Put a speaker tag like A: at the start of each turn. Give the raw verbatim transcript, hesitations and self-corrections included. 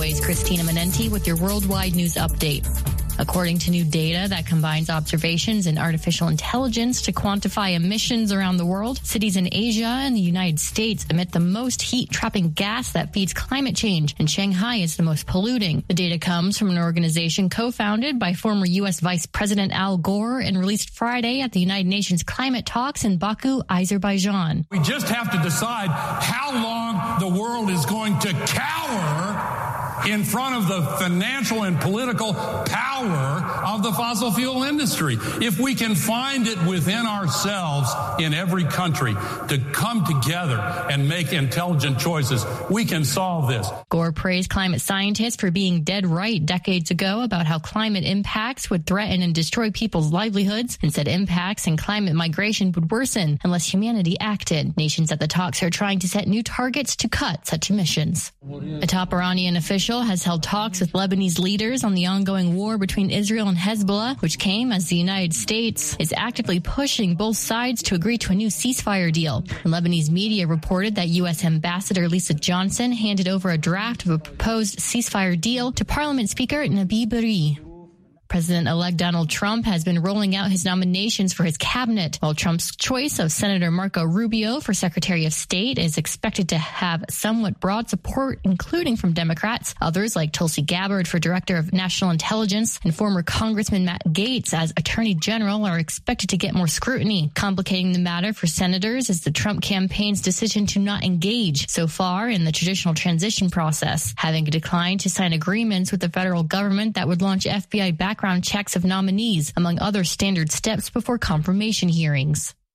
A: always, Christina Manenti with your worldwide news update. According to new data that combines observations and artificial intelligence to quantify emissions around the world, cities in Asia and the United States emit the most heat-trapping gas that feeds climate change, and Shanghai is the most polluting. The data comes from an organization co-founded by former U S Vice President Al Gore and released Friday at the United Nations climate talks in Baku, Azerbaijan.
B: We just have to decide how long the world is going to cower in front of the financial and political power of the fossil fuel industry. If we can find it within ourselves in every country to come together and make intelligent choices, we can solve this.
A: Gore praised climate scientists for being dead right decades ago about how climate impacts would threaten and destroy people's livelihoods, and said impacts and climate migration would worsen unless humanity acted. Nations at the talks are trying to set new targets to cut such emissions. A top Iranian official has held talks with Lebanese leaders on the ongoing war between Israel and Hezbollah, which came as the United States is actively pushing both sides to agree to a new ceasefire deal. Lebanese media reported that U S Ambassador Lisa Johnson handed over a draft of a proposed ceasefire deal to Parliament Speaker Nabi Berri. President-elect Donald Trump has been rolling out his nominations for his cabinet, while Trump's choice of Senator Marco Rubio for Secretary of State is expected to have somewhat broad support, including from Democrats. Others, like Tulsi Gabbard for Director of National Intelligence and former Congressman Matt Gaetz as Attorney General, are expected to get more scrutiny. Complicating the matter for senators is the Trump campaign's decision to not engage so far in the traditional transition process, having declined to sign agreements with the federal government that would launch F B I background checks of nominees, among other standard steps before confirmation hearings.